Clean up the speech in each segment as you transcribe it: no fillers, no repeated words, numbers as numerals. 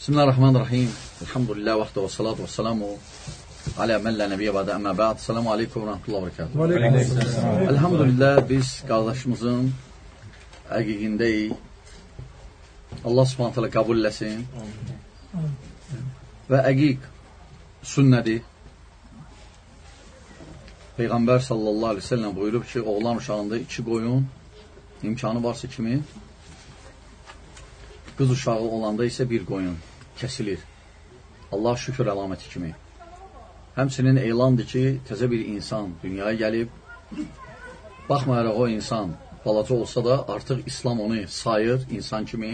Bismillahirrahmanirrahim. Elhamdülillah və salatu və salamu alə mən lə nəbiyyə bədə əmmə bəd. Selamu aleykum və rəhmətullah və bərəkatuhu. Elhamdülillah biz qardaşımızın əqiqindəyik. Allah subhanət hələ qəbul eləsin. Və əqiq sünnədir. Peyğəmbər sallallahu aleyhi ve sellem buyurub ki, oğlan uşağında 2 qoyun, imkanı varsa kimi, qız uşağı olanda isə 1 qoyun kəsilir. Allah şükür əlaməti kimi. Həmçinin elandır ki, təzə bir insan dünyaya gəlib, baxmayaraq o insan balaca olsa da artıq İslam onu sayır insan kimi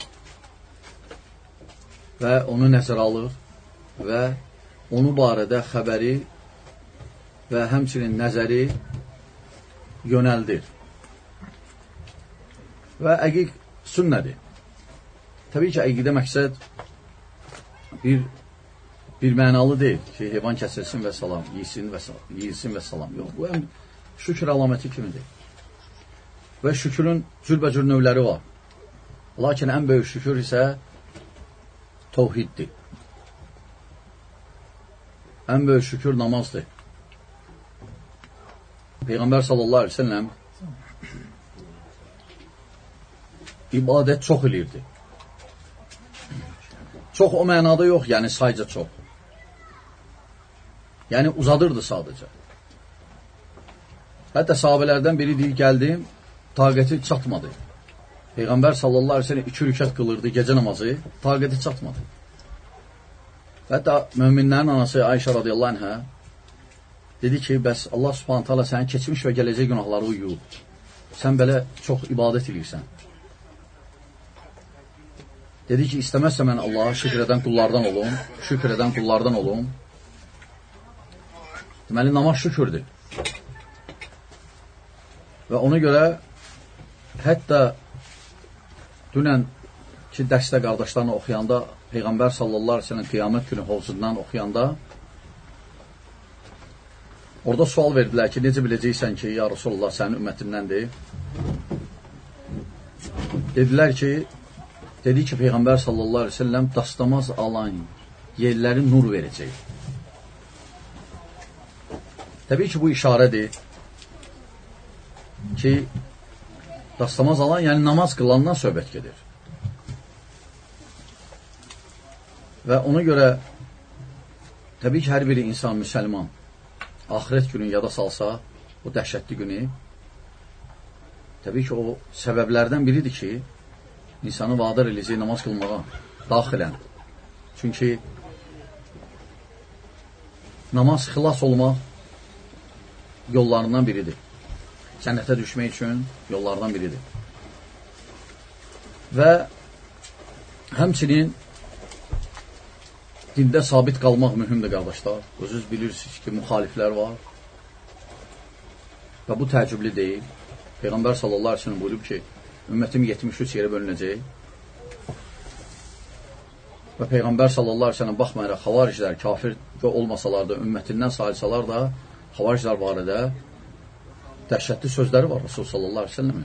və onu nəzərə alır və onu barədə xəbəri və həmçinin nəzəri yönəldir. Və əqiq sünnədir. Təbii ki, əqidə məqsəd bir mənalı deyil ki, heyvan kəsilsin və salam, yiyilsin və salam. Yox, bu həm şükür əlaməti kimidir. Və şükürün cürbəcür növləri var. Lakin ən böyük şükür isə təvhiddir. Ən böyük şükür namazdır. Peyğəmbər sallallahu aleyhi ve sellem ibadət çox elirdi. Çox o mənada yox, yəni sayca çox. Yəni uzadırdı sadəcə. Hətta sahabələrdən biri deyir, gəldim, taqəti çatmadı. Peyğəmbər sallallahu aleyhi ve sellem 2 rükət qılırdı gecə namazı, taqəti çatmadı. Hətta möminlərin anası Ayşə radiyallahu anhə dedi ki, bəs Allah subhanət hala sənin keçmiş və gələcək günahları uyuyub. Sən belə çox ibadət edirsən. Dedi ki, istəməzsə mən Allaha şükür edən qullardan olum, şükür edən qullardan olum. Deməli, namaz şükürdür. Və ona görə hətta dünən ki, dərsdə qardaşlarına oxuyanda, Peyğəmbər sallallahu aleyhi ve sellem qiyamət günü hovzundan oxuyanda, orada sual verdilər ki, necə biləcəksən ki, ya Rasulullah sənin ümmətimdəndir? Dedilər ki, dedi ki, Peyğəmbər sallallahu aleyhi ve sellem dastamaz alan yerləri nur verəcək. Təbii ki, bu işarədir ki, dastamaz alan, yəni namaz qılandan söhbət gedir. Və ona görə təbii ki, hər biri insan, müsəlman axirət günü yada salsa, o dəhşətli günü, təbii ki, o səbəblərdən biridir ki, insanı vadar eləyəcək namaz qılmağa daxilən. Çünki namaz xilas olmaq yollarından biridir. Cənnətə düşmək üçün yollardan biridir. Və həmçinin dində sabit qalmaq mühümdür, qardaşlar. Özünüz bilirsiniz ki, müxaliflər var və bu təəccüblü deyil. Peyğəmbər sallallahu aleyhi ve sellem buyurub ki, ümmətim 73 yerə bölünəcək və Peyğəmbər sallallahu aleyhi ve sellem baxmayaraq xavariclər kafir olmasalar da, ümmətindən sayılsalar da, xavariclər barədə dəhşətli sözləri var Rasul sallallahu aleyhi ve sellemin.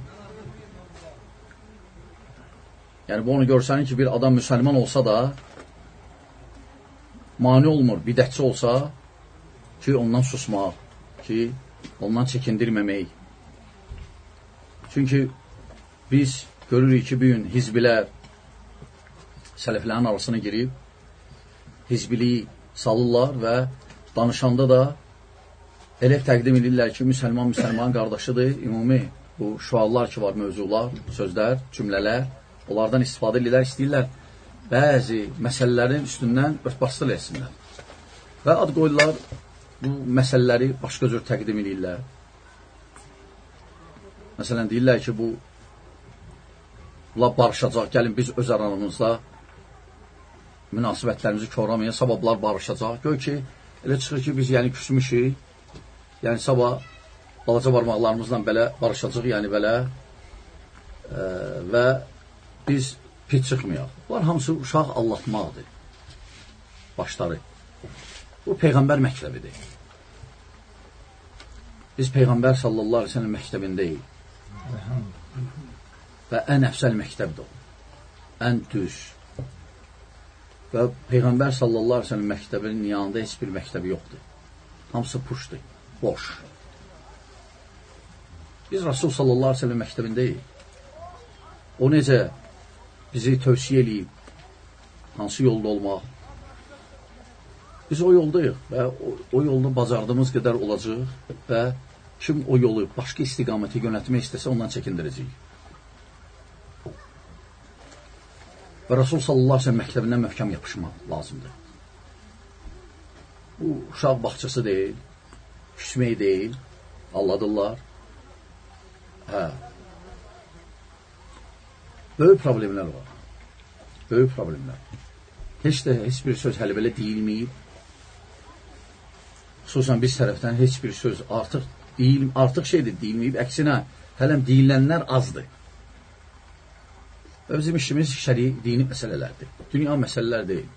Yəni, bu onu görsənir ki, bir adam müsəlman olsa da mani olmur, bidətçi olsa ki, ondan susmaq, ki, ondan çəkindirməmək. Çünki biz görürük ki, bir gün hizbilər sələflərin arasına girib, hizbiliyi salırlar və danışanda da elə təqdim edirlər ki, müsəlman qardaşıdır, ümumi bu şuallar ki var, mövzular, sözlər, cümlələr, onlardan istifadə edirlər, istəyirlər bəzi məsələlərin üstündən örtbasdır etsinlər. Və ad qoyurlar, bu məsələləri başqa cür təqdim edirlər. Məsələn, deyirlər ki, bu barışacaq, gəlin biz öz aramızda münasibətlərimizi korlamaya, sabablar barışacaq. Gör ki, elə çıxır ki, biz yəni küsmüşük, yəni sabah balaca barmaqlarımızla belə barışacaq, yəni belə və biz pit çıxmayaq. Bunlar hamısı uşaq allatmaqdır. Başları. Bu Peyğəmbər məktəbidir. Biz Peyğəmbər sallallahu aleyhi ve sellem məktəbindəyik. Və ən əfsəl məktəbdir o. Ən düz. Və Peyğəmbər sallallahu aleyhi ve sellem məktəbinin yanında heç bir məktəbi yoxdur. Hamısı puşdur, boş. Biz Rasul sallallahu aleyhi ve sellem məktəbindəyik. O necə bizi tövsiyə eləyib, hansı yolda olmaq. Biz o yoldayıq və o yolda bacardığımız qədər olacaq və kim o yolu başqa istiqamətə yönətmək istəsə ondan çəkindirəcəyik. Və Rasul sallallahu aleyhi ve sellem məktəbindən möhkəm yapışmaq lazımdır. Bu uşaq bağçası deyil, küsmək deyil, alladırlar. Böyük problemlər var. Böyük problemlər. Heç bir söz hələ belə deyilməyib. Xüsusən biz tərəfdən heç bir söz artıq şeydir deyilməyib. Əksinə, hələm deyilənlər azdır. Və bizim işimiz şəri dini məsələlərdir. Dünya məsələlər deyil.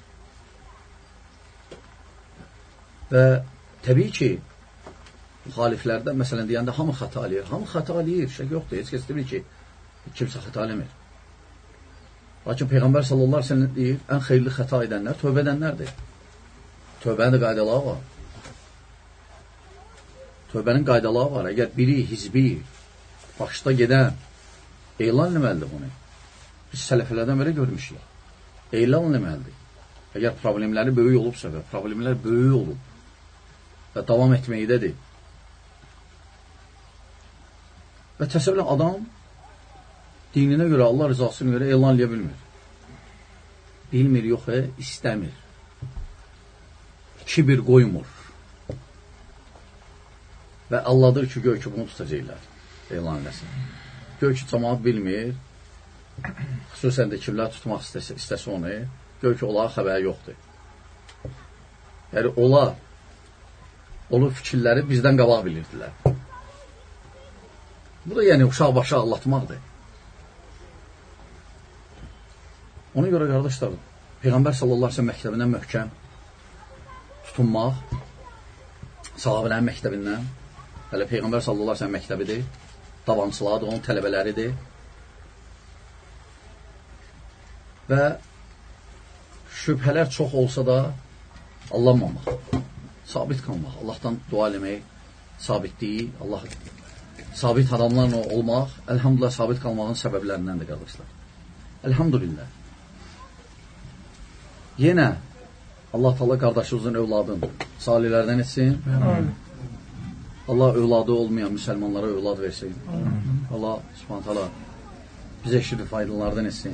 Və təbii ki, müxaliflərdə, məsələn, deyəndə hamı xəta eləyir. Hamı xəta eləyir, şək yoxdur. Heç kəs demir ki, kimsə xəta eləmir. Lakin Peyğəmbər sallallahu aleyhi ve sellem deyir, ən xeyirli xəta edənlər tövbə edənlərdir. Tövbənin də qaydaları var. Tövbənin qaydaları var. Əgər biri, hizbi, başda gedən elan eləməlidir bunu. Biz sələfələrdən belə görmüşük. Elan eləməlidir. Əgər problemləri böyük olubsa və problemlər böyük olub və davam etməkdədir. Və təsəvvürlə adam dininə görə, Allah rızasına görə elan eləyə bilmir. Bilmir, yox, istəmir. Kibir qoymur. Və Allahdır ki, gör ki, bunu tutacaqlar. Elan eləsin. Gör ki, cəmaat bilmir. Xüsusən də kimlər tutmaq istəsə onu, gör ki, onlara xəbəri yoxdur. Yəni, onun fikirləri bizdən qabaq bilirdilər. Bu da yəni uşaq başı ağlatmaqdır. Ona görə, qardaşlar, Peyğəmbər sallallahu aleyhi ve sellem məktəbindən möhkəm tutunmaq, sahabələrin məktəbindən, hələ Peyğəmbər sallallahu aleyhi ve sellem məktəbidir, davamçılardır, onun tələbələridir. Və şübhələr çox olsa da allanmamaq, sabit qalmaq, Allahdan dua eləmək, sabitliyi, sabit adamlarla olmaq, əlhamdülillah, sabit qalmağın səbəblərindəndir, qardaşlar. Əlhamdülillah. Yenə Allah Teala qardaşımızın övladını salihlərdən etsin. Allah övladı olmayan müsəlmanlara övlad versin. Allah Subhanahu Teala bizə şirin faydalardan etsin.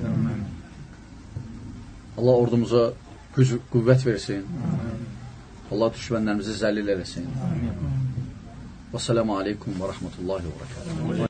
Allah ordumuza güc, qüvvət versin. Allah düşmənlərimizi zəlil eləsin. Və selamu aleykum və rəhmətullahi və bərəkatuhu.